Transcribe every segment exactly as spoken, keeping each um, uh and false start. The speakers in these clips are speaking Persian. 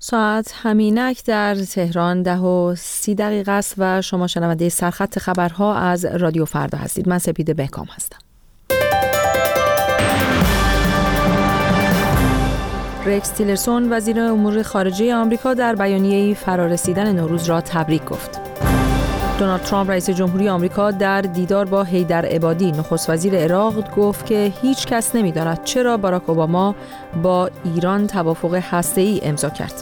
ساعت همینک در تهران ده و سی دقیقه است و شما شنونده سرخط خبرها از رادیو فردا هستید. من سپیده بهکام هستم. رکس تیلرسون وزیر امور خارجه آمریکا در بیانیه‌ای فرارسیدن نوروز را تبریک گفت. دونالد ترامپ رئیس جمهوری آمریکا در دیدار با حیدر عبادی نخست وزیر عراق گفت که هیچ کس نمی‌داند چرا باراک اوباما با ایران توافق هسته‌ای امضا کرد.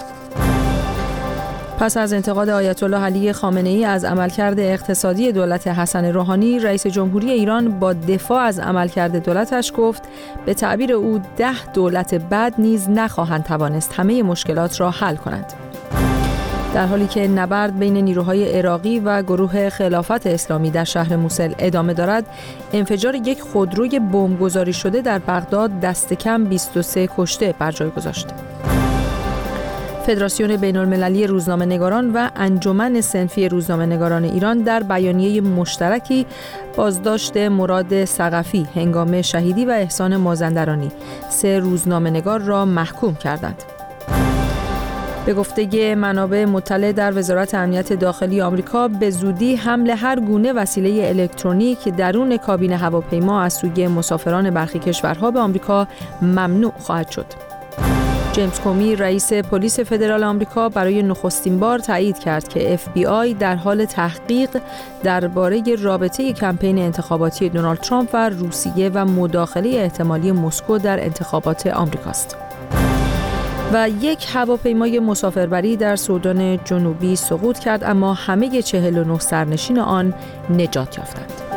پس از انتقاد آیت الله علی خامنه‌ای از عملکرد اقتصادی دولت حسن روحانی، رئیس جمهوری ایران با دفاع از عملکرد دولتش گفت به تعبیر او ده دولت بعد نیز نخواهند توانست همه مشکلات را حل کنند. در حالی که نبرد بین نیروهای عراقی و گروه خلافت اسلامی در شهر موسل ادامه دارد، انفجار یک خودروی بمبگذاری شده در بغداد دست کم بیست و سه کشته بر جای گذاشت. فدراسیون بین‌المللی روزنامه‌نگاران و انجمن صنفی روزنامه‌نگاران ایران در بیانیه مشترکی بازداشت مراد ثقفی هنگام شهیدی و احسان مازندرانی، سه روزنامه‌نگار را محکوم کردند. به گفته منابع مطلع در وزارت امنیت داخلی آمریکا، به زودی حمل هر گونه وسیله الکترونیک درون کابین هواپیما از سوی مسافران برخی کشورها به آمریکا ممنوع خواهد شد. جیمز کومی رئیس پلیس فدرال آمریکا برای نخستین بار تایید کرد که اف بی آی در حال تحقیق درباره رابطه کمپین انتخاباتی دونالد ترامپ و روسیه و مداخله احتمالی مسکو در انتخابات آمریکاست. و یک هواپیمای مسافربری در سودان جنوبی سقوط کرد، اما همه چهل و نه سرنشین آن نجات یافتند.